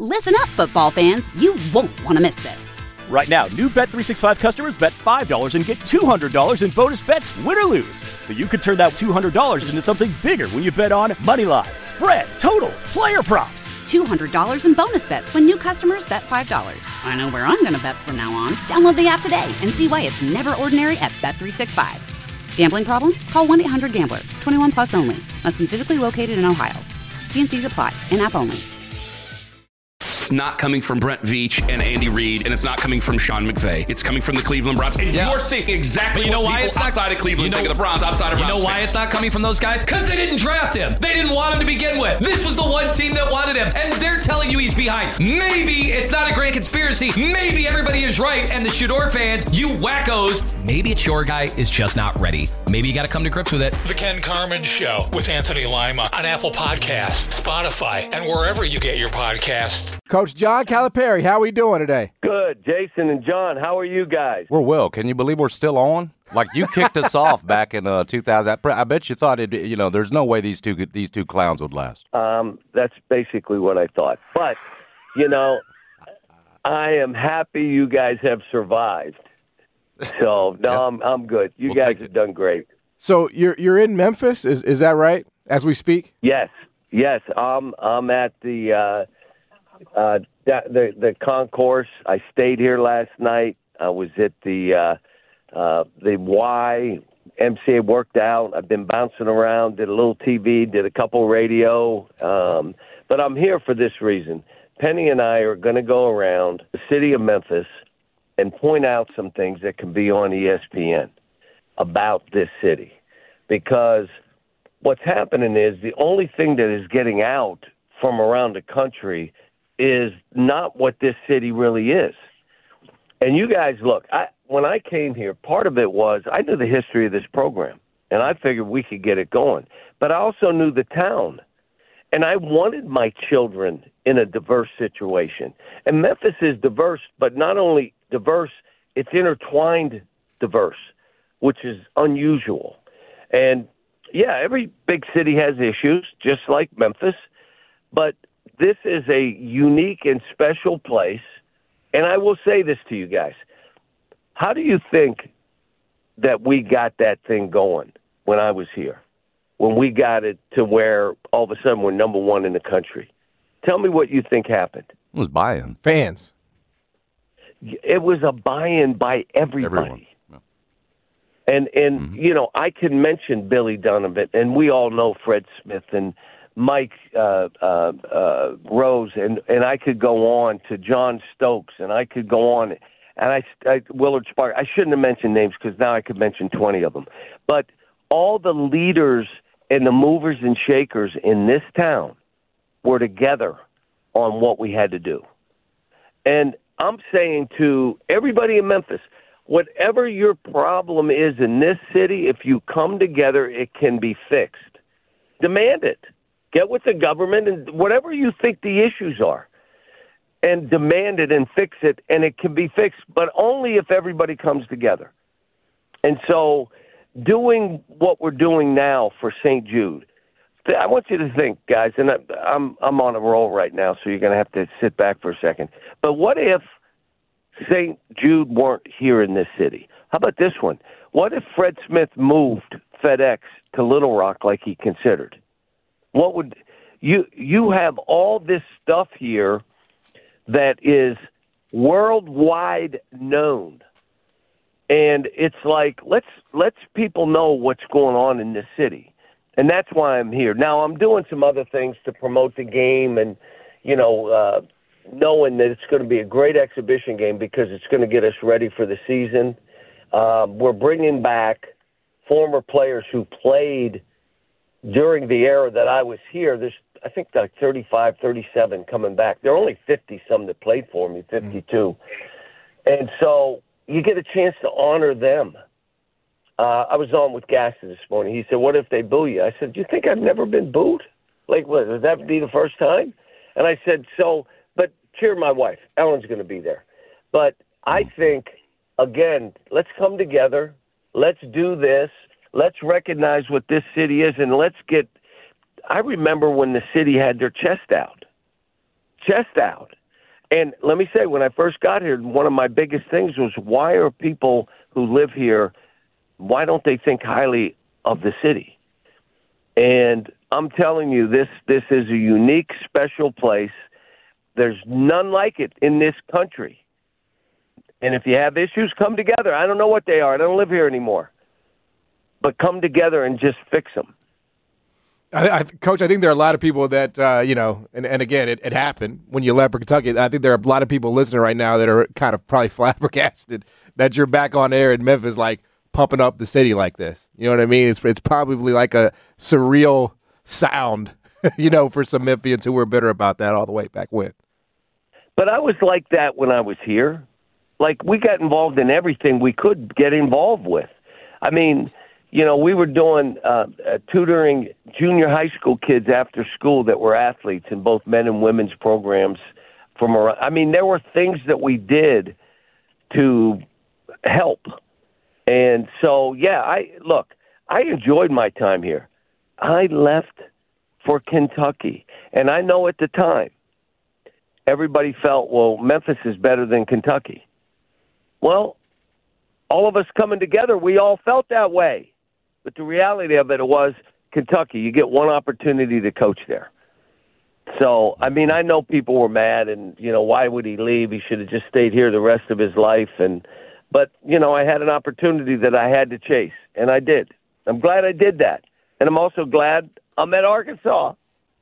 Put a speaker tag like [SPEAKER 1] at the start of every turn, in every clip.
[SPEAKER 1] Listen up, football fans. You won't want to miss this.
[SPEAKER 2] Right now, new Bet365 customers bet $5 and get $200 in bonus bets, win or lose. So you could turn that $200 into something bigger when you bet on money line, spread, totals, player props.
[SPEAKER 1] $200 in bonus bets when new customers bet $5. I know where I'm going to bet from now on. Download the app today and see why it's never ordinary at Bet365. Gambling problem? Call 1-800-GAMBLER. 21 plus only. Must be physically located in Ohio. T&Cs apply. In-app only.
[SPEAKER 3] It's not coming from Brent Veach and Andy Reid, and it's not coming from Sean McVay. It's coming from the Cleveland Browns. And you're seeing exactly what people outside of Cleveland think of the Browns, outside of Browns.
[SPEAKER 4] You know why it's not coming from those guys? Because they didn't draft him. They didn't want him to begin with. This was the one team that wanted him, and they're telling you he's behind. Maybe it's not a grand conspiracy. Maybe everybody is right, and the Shador fans, you wackos, maybe it's your guy is just not ready. Maybe you got to come to grips with it.
[SPEAKER 5] The Ken Carman Show with Anthony Lima on Apple Podcasts, Spotify, and wherever you get your podcasts.
[SPEAKER 6] Coach John Calipari, how are we doing today?
[SPEAKER 7] Good. Jason and John, how are you guys?
[SPEAKER 8] We're well. Can you believe we're still on? Like, you kicked us off back in 2000. I bet you thought there's no way these two clowns would last.
[SPEAKER 7] That's basically what I thought. But, I am happy you guys have survived. So, no, I'm good. You guys have done great.
[SPEAKER 6] So you're in Memphis, is that right, as we speak?
[SPEAKER 7] Yes. I'm at the concourse. I stayed here last night. I was at the YMCA, worked out. I've been bouncing around, did a little TV, did a couple radio. But I'm here for this reason. Penny and I are going to go around the city of Memphis and point out some things that can be on ESPN about this city. Because what's happening is the only thing that is getting out from around the country is not what this city really is. And you guys, look, when I came here, part of it was I knew the history of this program, and I figured we could get it going. But I also knew the town, and I wanted my children in a diverse situation. And Memphis is diverse, but not only diverse, it's intertwined diverse, which is unusual. And, yeah, every big city has issues, just like Memphis, but this is a unique and special place. And I will say this to you guys. How do you think that we got that thing going when I was here, when we got it to where all of a sudden we're number one in the country? Tell me what you think happened.
[SPEAKER 8] It was buy-in.
[SPEAKER 6] Fans.
[SPEAKER 7] It was a buy-in by everybody. And I can mention Billy Donovan, and we all know Fred Smith and Mike Rose, and I could go on to John Stokes, and I could go on, and I Willard Spark. I shouldn't have mentioned names because now I could mention 20 of them. But all the leaders and the movers and shakers in this town were together on what we had to do. And I'm saying to everybody in Memphis, whatever your problem is in this city, if you come together, it can be fixed. Demand it. Get with the government and whatever you think the issues are, and demand it and fix it, and it can be fixed, but only if everybody comes together. And so doing what we're doing now for St. Jude, I want you to think, guys, and I'm on a roll right now, so you're going to have to sit back for a second. But what if St. Jude weren't here in this city? How about this one? What if Fred Smith moved FedEx to Little Rock like he considered? What would you have all this stuff here that is worldwide known, and it's like let's people know what's going on in this city. And that's why I'm here. Now, I'm doing some other things to promote the game and, knowing that it's going to be a great exhibition game because it's going to get us ready for the season. We're bringing back former players who played during the era that I was here. There's, I think, like 35, 37 coming back. There are only 50-some that played for me, 52. And so you get a chance to honor them. I was on with Gaston this morning. He said, what if they boo you? I said, do you think I've never been booed? Like, what, would that be the first time? And I said, but cheer my wife. Ellen's going to be there. But I think, again, let's come together. Let's do this. Let's recognize what this city is, and I remember when the city had their chest out. chest out. And let me say, when I first got here, one of my biggest things was, why are people who live here, why don't they think highly of the city? And I'm telling you, this is a unique, special place. There's none like it in this country. And if you have issues, come together. I don't know what they are. I don't live here anymore. But come together and just fix them.
[SPEAKER 6] Coach, I think there are a lot of people that, and again, it happened when you left for Kentucky. I think there are a lot of people listening right now that are kind of probably flabbergasted that you're back on air in Memphis, like pumping up the city like this. You know what I mean? It's probably like a surreal sound, for some Memphians who were bitter about that all the way back when.
[SPEAKER 7] But I was like that when I was here. Like, we got involved in everything we could get involved with. I mean, we were doing tutoring junior high school kids after school that were athletes in both men and women's programs from around. I mean, there were things that we did to help. And so, I enjoyed my time here. I left for Kentucky. And I know at the time, everybody felt, well, Memphis is better than Kentucky. Well, all of us coming together, we all felt that way. But the reality of it was, Kentucky, you get one opportunity to coach there. So, I mean, I know people were mad and, why would he leave? He should have just stayed here the rest of his life. But I had an opportunity that I had to chase, and I did. I'm glad I did that. And I'm also glad I'm at Arkansas.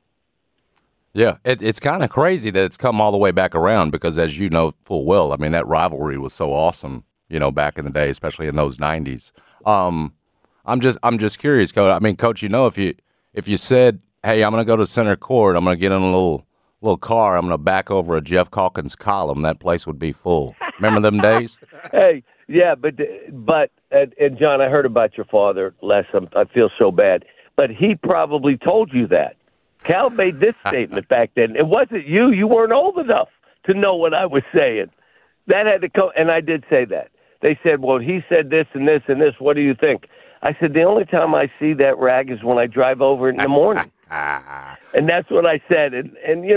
[SPEAKER 8] Yeah, it's kind of crazy that it's come all the way back around because, as you know full well, I mean, that rivalry was so awesome, back in the day, especially in those 90s. I'm just curious, Coach. I mean, Coach, if you said, "Hey, I'm going to go to center court. I'm going to get in a little car. I'm going to back over a Jeff Calkins column," that place would be full. Remember them days?
[SPEAKER 7] Hey, yeah, but John, I heard about your father last. I feel so bad, but he probably told you that. Cal made this statement back then. It wasn't you. You weren't old enough to know what I was saying. That had to come, and I did say that. They said, well, he said this and this and this. What do you think? I said, the only time I see that rag is when I drive over it in the morning. And that's what I said. And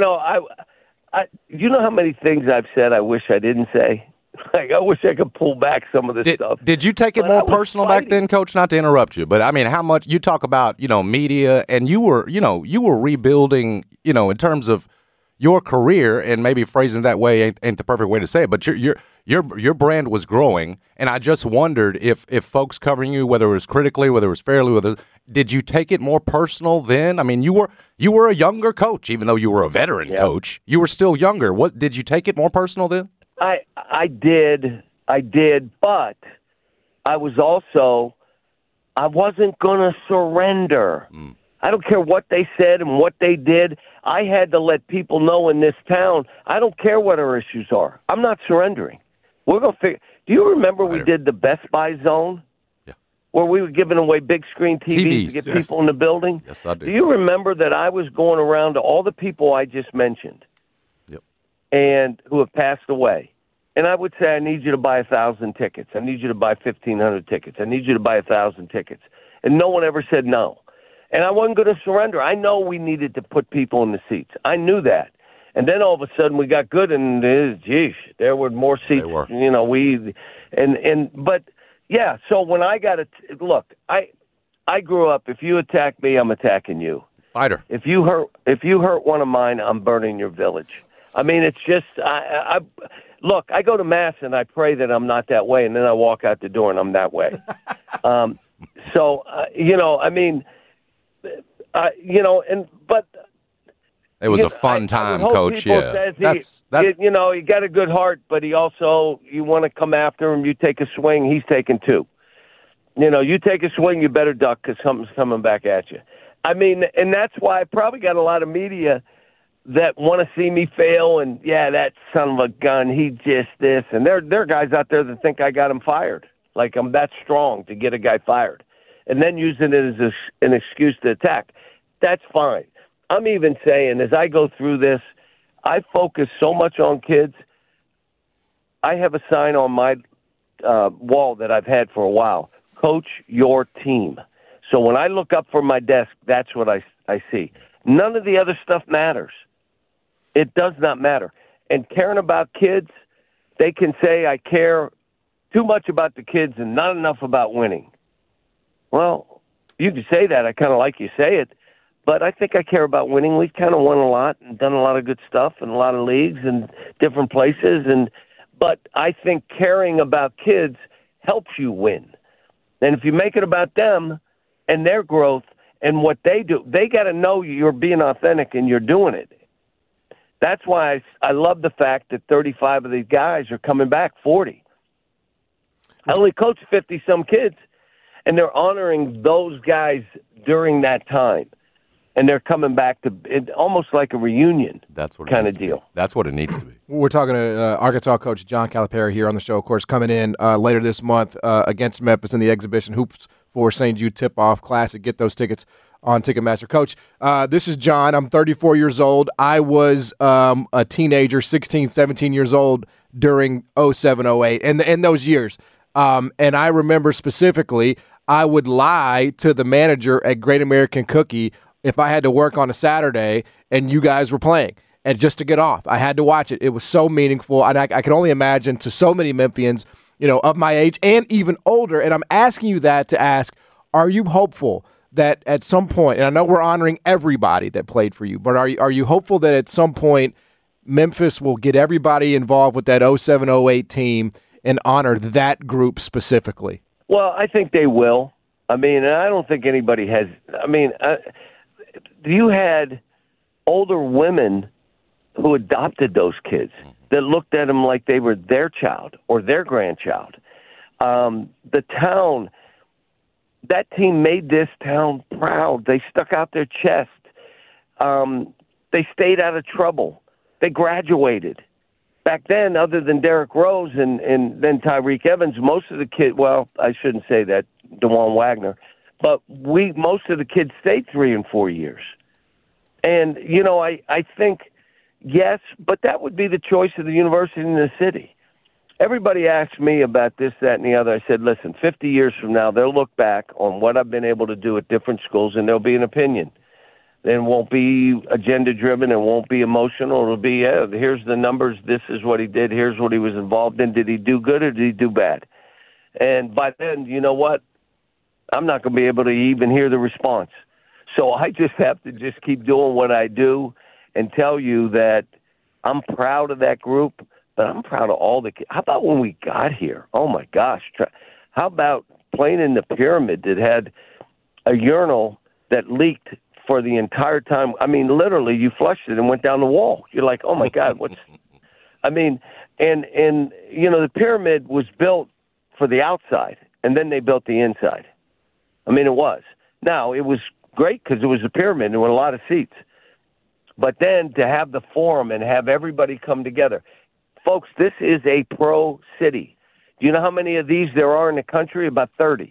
[SPEAKER 7] I you know how many things I've said I wish I didn't say? Like, I wish I could pull back some of this stuff.
[SPEAKER 8] Did you take it more personal back then, Coach? Not to interrupt you, but I mean, how much you talk about, media, and you were rebuilding, in terms of your career, and maybe phrasing it that way ain't the perfect way to say it, but your brand was growing, and I just wondered if folks covering you, whether it was critically, whether it was fairly, did you take it more personal then? I mean, you were a younger coach, even though you were a veteran coach. You were still younger. What did you take it more personal then?
[SPEAKER 7] I did, but I wasn't going to surrender. I don't care what they said and what they did. I had to let people know in this town, I don't care what our issues are. I'm not surrendering. We're going to figure. Do you remember we did the Best Buy zone? Yeah. Where we were giving away big screen TVs to get people in the building?
[SPEAKER 8] Yes, I do.
[SPEAKER 7] Do you remember that I was going around to all the people I just mentioned? And who have passed away. And I would say, I need you to buy 1,000 tickets. I need you to buy 1,500 tickets. I need you to buy 1,000 tickets. And no one ever said no. And I wasn't going to surrender. I know we needed to put people in the seats. I knew that. And then all of a sudden we got good, and there were more seats. But yeah. So when I got it, look, I grew up. If you attack me, I'm attacking you.
[SPEAKER 8] Fighter.
[SPEAKER 7] If you hurt one of mine, I'm burning your village. I mean, it's just, look, I go to Mass and I pray that I'm not that way, and then I walk out the door and I'm that way. But
[SPEAKER 8] it was a fun time, Coach. Yeah,
[SPEAKER 7] he got a good heart, but he also, you want to come after him, you take a swing, he's taking two. You take a swing, you better duck because something's coming back at you. I mean, and that's why I probably got a lot of media that want to see me fail, and that son of a gun, he just this, and there are guys out there that think I got him fired, like I'm that strong to get a guy fired, and then using it as an excuse to attack. That's fine. I'm even saying, as I go through this, I focus so much on kids. I have a sign on my wall that I've had for a while: coach your team. So when I look up from my desk, that's what I see. None of the other stuff matters. It does not matter. And caring about kids, they can say, I care too much about the kids and not enough about winning. Well, you can say that. I kind of like you say it. But I think I care about winning. We've kind of won a lot and done a lot of good stuff in a lot of leagues and different places. But I think caring about kids helps you win. And if you make it about them and their growth and what they do, they got to know you're being authentic and you're doing it. That's why I love the fact that 35 of these guys are coming back, 40. I only coached 50-some kids, and they're honoring those guys during that time. And they're coming back to it, almost like a reunion kind of deal.
[SPEAKER 8] That's what it needs to be.
[SPEAKER 6] We're talking to Arkansas coach John Calipari here on the show, of course, coming in later this month against Memphis in the exhibition Hoops for St. Jude Tip-Off Classic. Get those tickets on Ticketmaster. Coach, this is John. I'm 34 years old. I was a teenager, 16, 17 years old during 07, 08, and those years. And I remember specifically I would lie to the manager at Great American Cookie if I had to work on a Saturday and you guys were playing, and just to get off. I had to watch it. It was so meaningful, and I can only imagine to so many Memphians, of my age and even older, and I'm asking you that to ask, are you hopeful that at some point, and I know we're honoring everybody that played for you, but are you hopeful that at some point Memphis will get everybody involved with that 07, 08 team and honor that group specifically?
[SPEAKER 7] Well, I think they will. I mean, I don't think anybody has – you had older women who adopted those kids that looked at them like they were their child or their grandchild. The town, that team made this town proud. They stuck out their chest. They stayed out of trouble. They graduated. Back then, other than Derrick Rose and then Tyreek Evans, most of the kids, well, I shouldn't say that, DeJuan Wagner, but most of the kids stayed 3 and 4 years. And, I think, yes, but that would be the choice of the university and the city. Everybody asks me about this, that, and the other. I said, listen, 50 years from now, they'll look back on what I've been able to do at different schools, and there'll be an opinion. It won't be agenda-driven. It won't be emotional. It'll be, here's the numbers. This is what he did. Here's what he was involved in. Did he do good or did he do bad? And by then, you know what? I'm not going to be able to even hear the response. So I just have to just keep doing what I do and tell you that I'm proud of that group, but I'm proud of all the kids. How about when we got here? Oh, my gosh. How about playing in the pyramid that had a urinal that leaked for the entire time? I mean, literally, you flushed it and went down the wall. You're like, oh, my God, and the pyramid was built for the outside, and then they built the inside. I mean, it was. Now, it was great because it was a pyramid and there were a lot of seats. But then to have the forum and have everybody come together. Folks, this is a pro city. Do you know how many of these there are in the country? About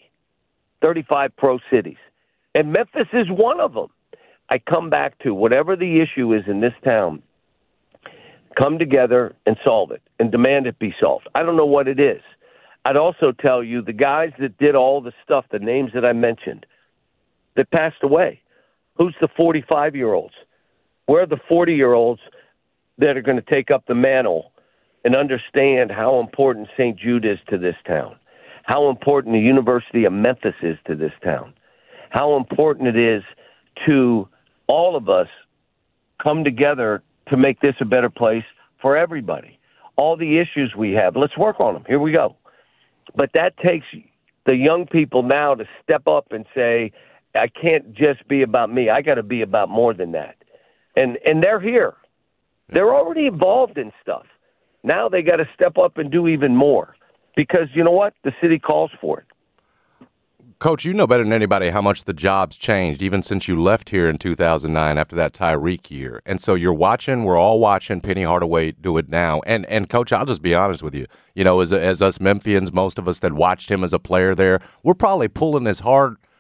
[SPEAKER 7] 35 pro cities. And Memphis is one of them. I come back to whatever the issue is in this town, come together and solve it and demand it be solved. I don't know what it is. I'd also tell you the guys that did all the stuff, the names that I mentioned, that passed away. Who's the 45-year-olds? Where are the 40-year-olds that are going to take up the mantle and understand how important St. Jude is to this town, how important the University of Memphis is to this town, how important it is to all of us come together to make this a better place for everybody. All the issues we have, let's work on them. Here we go. But that takes the young people now to step up and say, I can't just be about me. I got to be about more than that. And they're here. They're already involved in stuff. Now they got to step up and do even more because, you know what? The city calls for it.
[SPEAKER 8] Coach, you know better than anybody how much the job's changed even since you left here in 2009 after that Tyreek year. And so we're all watching Penny Hardaway do it now. And Coach, I'll just be honest with you. As us Memphians, most of us that watched him as a player there, we're probably pulling as hard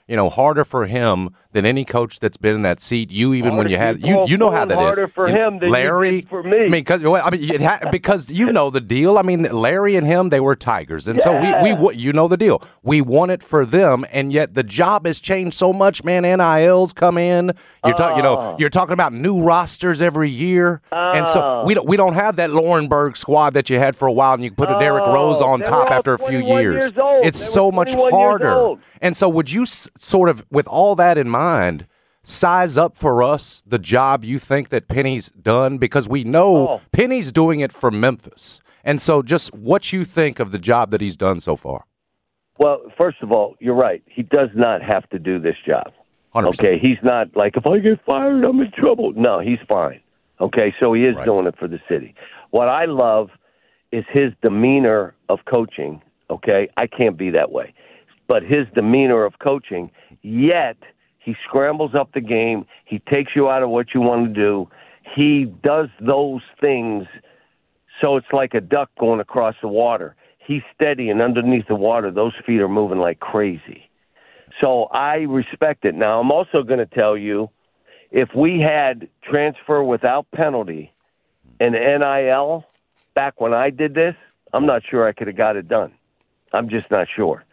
[SPEAKER 8] harder for him than any coach that's been in that seat. You even when you had you know how that is.
[SPEAKER 7] Harder for him than
[SPEAKER 8] Larry,
[SPEAKER 7] you did for me.
[SPEAKER 8] Because you know the deal. I mean, Larry and him, they were Tigers, and so we you know the deal. We want it for them, and yet the job has changed so much. Man, NILs come in. You're talking about new rosters every year, and so we don't have that Laurenburg squad that you had for a while, and you can put a Derrick Rose on top after a few years. It's so much harder. And so would you sort of, with all that in mind, size up for us the job you think that Penny's done? Because we know Penny's doing it for Memphis. And so just what you think of the job that he's done so far.
[SPEAKER 7] Well, first of all, you're right. He does not have to do this job.
[SPEAKER 8] 100%.
[SPEAKER 7] Okay, he's not like, if I get fired, I'm in trouble. No, he's fine. Okay, so he is doing it for the city. What I love is his demeanor of coaching. Okay, I can't be that way. But his demeanor of coaching, yet he scrambles up the game. He takes you out of what you want to do. He does those things so it's like a duck going across the water. He's steady, and underneath the water, those feet are moving like crazy. So I respect it. Now, I'm also going to tell you, if we had transfer without penalty and NIL back when I did this, I'm not sure I could have got it done. I'm just not sure.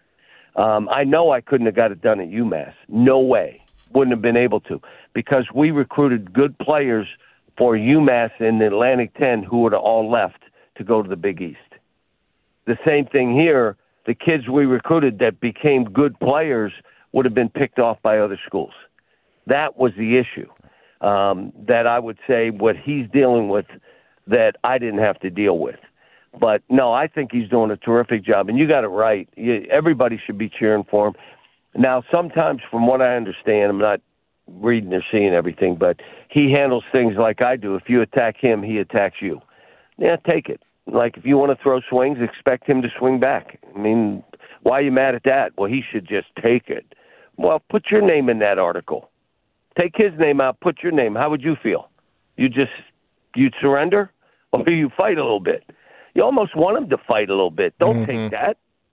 [SPEAKER 7] I know I couldn't have got it done at UMass. No way. Wouldn't have been able to, because we recruited good players for UMass in the Atlantic 10 who would have all left to go to the Big East. The same thing here. The kids we recruited that became good players would have been picked off by other schools. That was the issue that I would say what he's dealing with that I didn't have to deal with. But, no, I think he's doing a terrific job. And you got it right. Everybody should be cheering for him. Now, sometimes, from what I understand, I'm not reading or seeing everything, but he handles things like I do. If you attack him, he attacks you. Yeah, take it. Like, if you want to throw swings, expect him to swing back. I mean, why are you mad at that? Well, he should just take it. Well, put your name in that article. Take his name out, put your name. How would you feel? You'd surrender, or you fight a little bit? You almost want him to fight a little bit. Don't take that.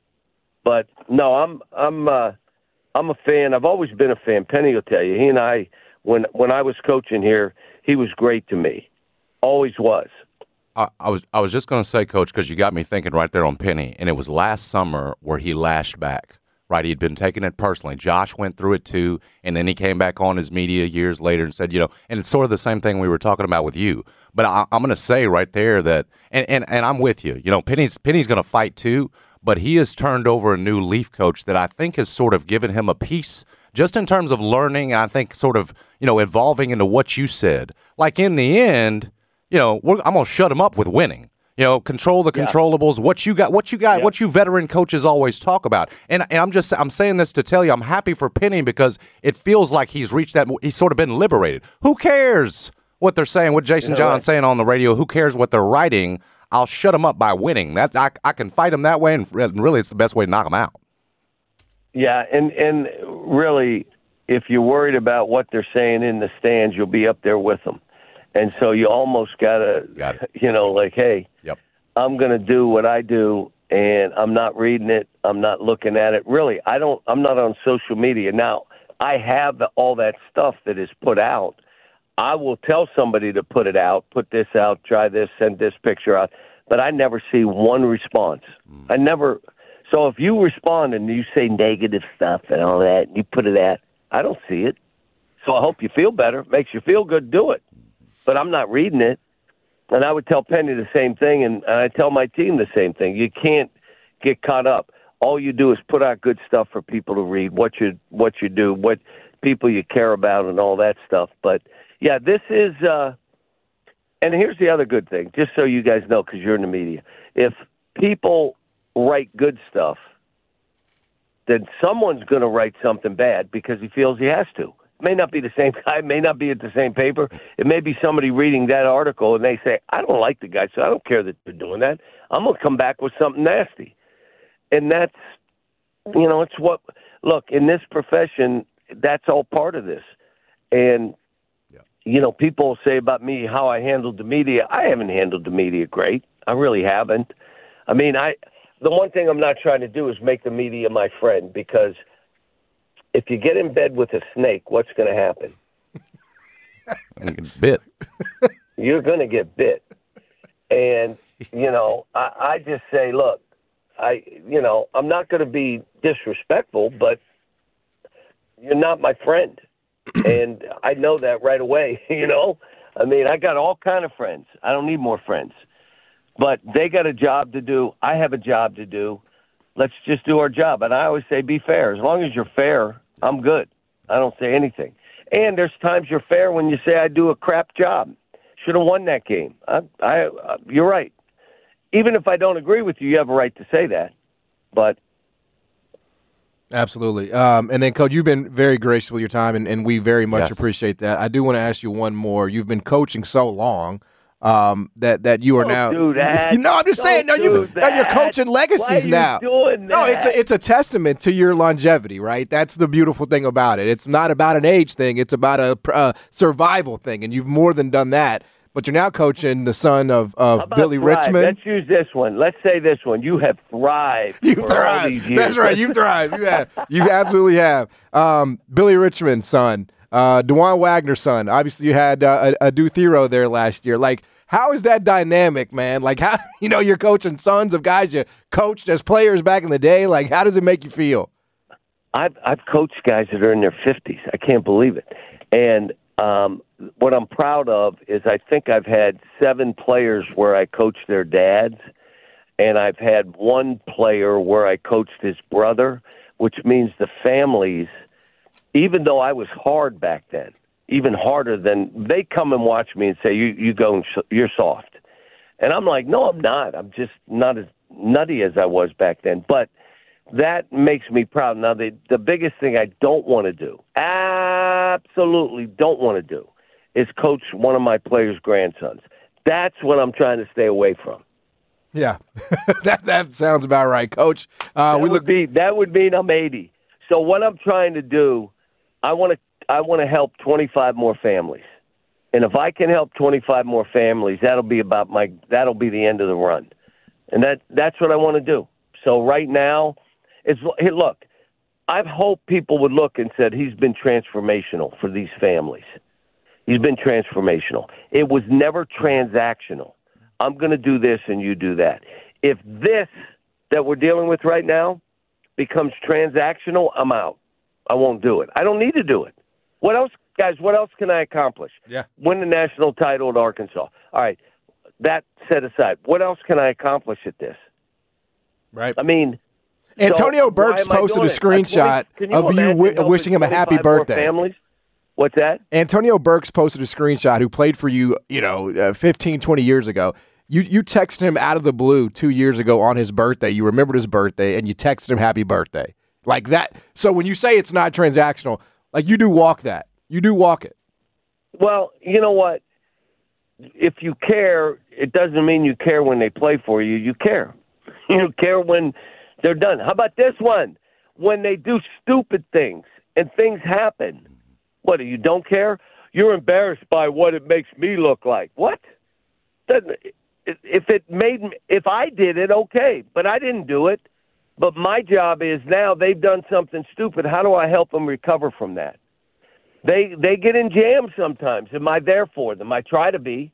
[SPEAKER 7] But no, I'm a fan. I've always been a fan. Penny will tell you. He and I, when I was coaching here, he was great to me. Always was.
[SPEAKER 8] I was just going to say, Coach, because you got me thinking right there on Penny, and it was last summer where he lashed back. Right, he'd been taking it personally. Josh went through it too, and then he came back on his media years later and said, and it's sort of the same thing we were talking about with you. But I'm going to say right there that, and I'm with you. Penny's going to fight too, but he has turned over a new Leaf coach that I think has sort of given him a piece, just in terms of learning. I think sort of evolving into what you said. Like in the end, I'm going to shut him up with winning. Control the controllables. What you got. What you veteran coaches always talk about. And I'm saying this to tell you, I'm happy for Penny because it feels like he's reached that. He's sort of been liberated. Who cares what they're saying? What Jason John's saying on the radio? Who cares what they're writing? I'll shut them up by winning. That I can fight them that way, and really, it's the best way to knock them out.
[SPEAKER 7] Yeah, and really, if you're worried about what they're saying in the stands, you'll be up there with them. And so you almost got it. Hey, I'm going to do what I do, and I'm not reading it. I'm not looking at it. Really, I'm not on social media. Now, I have all that stuff that is put out. I will tell somebody to put it out, put this out, try this, send this picture out, but I never see one response. I never. So if you respond and you say negative stuff and all that, and you put it out, I don't see it. So I hope you feel better. Makes you feel good, do it. But I'm not reading it. And I would tell Penny the same thing, and I tell my team the same thing. You can't get caught up. All you do is put out good stuff for people to read, what you do, what people you care about, and all that stuff. But, yeah, this is and here's the other good thing, just so you guys know, because you're in the media. If people write good stuff, then someone's going to write something bad because he feels he has to. It may not be the same guy, may not be at the same paper. It may be somebody reading that article and they say, I don't like the guy, so I don't care that they're doing that. I'm going to come back with something nasty. And that's, it's what, look, in this profession, that's all part of this. And, people say about me how I handled the media. I haven't handled the media great. I really haven't. I mean, the one thing I'm not trying to do is make the media my friend, because if you get in bed with a snake, what's going to happen?
[SPEAKER 8] I'm gonna get bit.
[SPEAKER 7] You're going to get bit. And, I just say, look, I'm not going to be disrespectful, but you're not my friend. And I know that right away, I mean, I got all kind of friends. I don't need more friends. But they got a job to do. I have a job to do. Let's just do our job. And I always say be fair. As long as you're fair, I'm good. I don't say anything. And there's times you're fair when you say I do a crap job. Should have won that game. You're right. Even if I don't agree with you, you have a right to say that. But
[SPEAKER 6] absolutely. And then, Coach, you've been very gracious with your time, and we very much appreciate that. I do want to ask you one more. You've been coaching so long that you are now.
[SPEAKER 7] Do that.
[SPEAKER 6] I'm just saying. You're coaching legacies now.
[SPEAKER 7] Doing that?
[SPEAKER 6] No, it's a testament to your longevity, right? That's the beautiful thing about it. It's not about an age thing. It's about a survival thing, and you've more than done that. But you're now coaching the son of Billy Richmond.
[SPEAKER 7] Let's use this one. Let's say this one. You have thrived.
[SPEAKER 6] You thrived. That's right. You thrived. You have. You absolutely have. Billy Richmond's son, DeJuan Wagner's son. Obviously, you had a Duthero there last year. Like, how is that dynamic, man? Like, how you're coaching sons of guys you coached as players back in the day. Like, how does it make you feel?
[SPEAKER 7] I've coached guys that are in their 50s. I can't believe it. And what I'm proud of is I think I've had 7 players where I coached their dads, and I've had 1 player where I coached his brother, which means the families, even though I was hard back then, even harder than they come and watch me and say, you're soft. And I'm like, no, I'm not. I'm just not as nutty as I was back then. But that makes me proud. Now, the biggest thing I don't want to do, absolutely don't want to do, is coach one of my players' grandsons. That's what I'm trying to stay away from.
[SPEAKER 6] Yeah, that sounds about right, Coach.
[SPEAKER 7] That would mean I'm 80. So what I'm trying to do, I want to help 25 more families. And if I can help 25 more families, that'll be the end of the run. And that's what I want to do. So right now, look, I've hoped people would look and said he's been transformational for these families. He's been transformational. It was never transactional. I'm going to do this and you do that. If this that we're dealing with right now becomes transactional, I'm out. I won't do it. I don't need to do it. What else, guys, what else can I accomplish?
[SPEAKER 6] Yeah.
[SPEAKER 7] Win the national title at Arkansas. All right, that set aside. What else can I accomplish at this?
[SPEAKER 6] Right.
[SPEAKER 7] I mean,
[SPEAKER 6] Antonio Burks posted a screenshot of you wishing him a happy birthday.
[SPEAKER 7] Families? What's that?
[SPEAKER 6] Antonio Burks posted a screenshot who played for you, 15, 20 years ago. You texted him out of the blue 2 years ago on his birthday. You remembered his birthday, and you texted him happy birthday. Like that. So when you say it's not transactional, like you do walk that. You do walk it.
[SPEAKER 7] Well, you know what? If you care, it doesn't mean you care when they play for you. You care. You care when they're done. How about this one? When they do stupid things and things happen. What, you don't care? You're embarrassed by what it makes me look like. What? If I did it, okay, but I didn't do it. But my job is now they've done something stupid. How do I help them recover from that? They get in jams sometimes. Am I there for them? I try to be.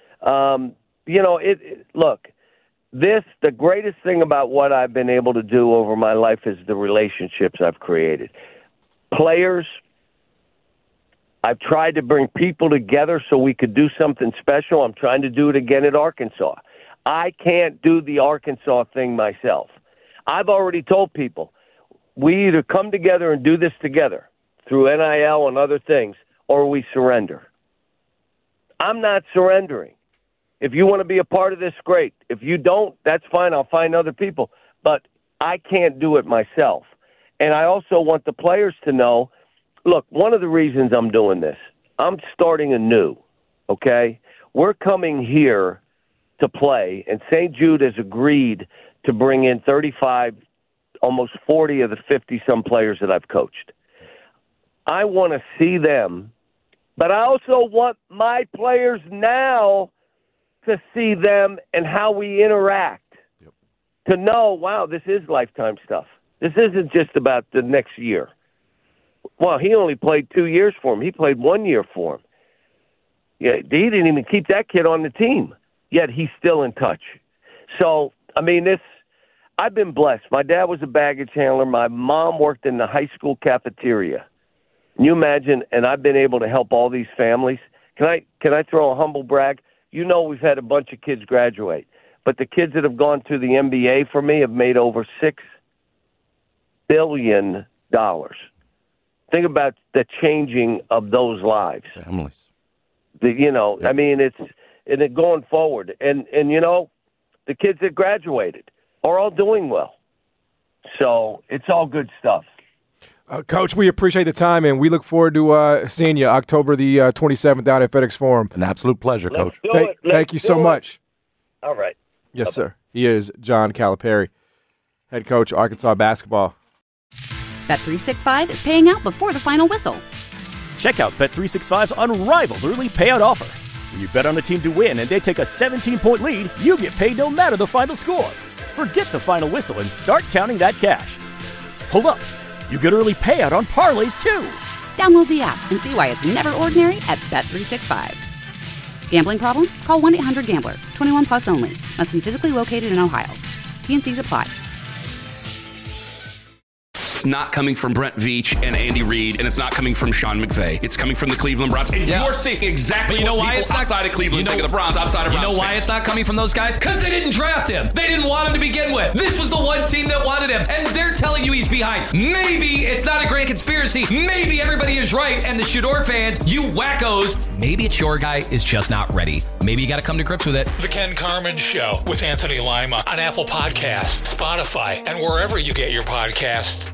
[SPEAKER 7] Look, the greatest thing about what I've been able to do over my life is the relationships I've created. Players, I've tried to bring people together so we could do something special. I'm trying to do it again at Arkansas. I can't do the Arkansas thing myself. I've already told people, we either come together and do this together through NIL and other things, or we surrender. I'm not surrendering. If you want to be a part of this, great. If you don't, that's fine. I'll find other people. But I can't do it myself. And I also want the players to know, look, one of the reasons I'm doing this, I'm starting anew, okay? We're coming here to play, and St. Jude has agreed to bring in 35, almost 40 of the 50-some players that I've coached. I want to see them, but I also want my players now to see them and how we interact, to know, wow, this is lifetime stuff. This isn't just about the next year. Well, he only played 2 years for him. He played 1 year for him. Yeah, he didn't even keep that kid on the team, yet he's still in touch. So, I mean, I've been blessed. My dad was a baggage handler. My mom worked in the high school cafeteria. Can you imagine? And I've been able to help all these families. Can I throw a humble brag? You know, we've had a bunch of kids graduate, but the kids that have gone to the NBA for me have made over $6 billion. Think about the changing of those lives.
[SPEAKER 8] Families.
[SPEAKER 7] I mean, it's going forward. And the kids that graduated are all doing well. So it's all good stuff.
[SPEAKER 6] Coach, we appreciate the time, and we look forward to seeing you October the 27th down at FedEx Forum.
[SPEAKER 8] An absolute pleasure, Coach.
[SPEAKER 6] Thank you so much.
[SPEAKER 7] All right.
[SPEAKER 6] Yes, sir. He is John Calipari, head coach, Arkansas basketball.
[SPEAKER 1] Bet365 is paying out before the final whistle.
[SPEAKER 2] Check out Bet365's unrivaled early payout offer. When you bet on a team to win and they take a 17-point lead, you get paid no matter the final score. Forget the final whistle and start counting that cash. Hold up. You get early payout on parlays, too.
[SPEAKER 1] Download the app and see why it's never ordinary at Bet365. Gambling problem? Call 1-800-GAMBLER. 21 plus only. Must be physically located in Ohio. T&Cs apply.
[SPEAKER 3] It's not coming from Brent Veach and Andy Reid, and it's not coming from Sean McVay. It's coming from the Cleveland Browns. And you're seeing exactly why it's not outside of Cleveland. Think of the Browns outside of Browns.
[SPEAKER 4] You know why it's not coming from those guys? Because they didn't draft him. They didn't want him to begin with. This was the one team that wanted him, and they're telling you he's behind. Maybe it's not a grand conspiracy. Maybe everybody is right, and the Shador fans, you wackos, maybe it's your guy is just not ready. Maybe you got to come to grips with it.
[SPEAKER 5] The Ken Carman Show with Anthony Lima on Apple Podcasts, Spotify, and wherever you get your podcasts.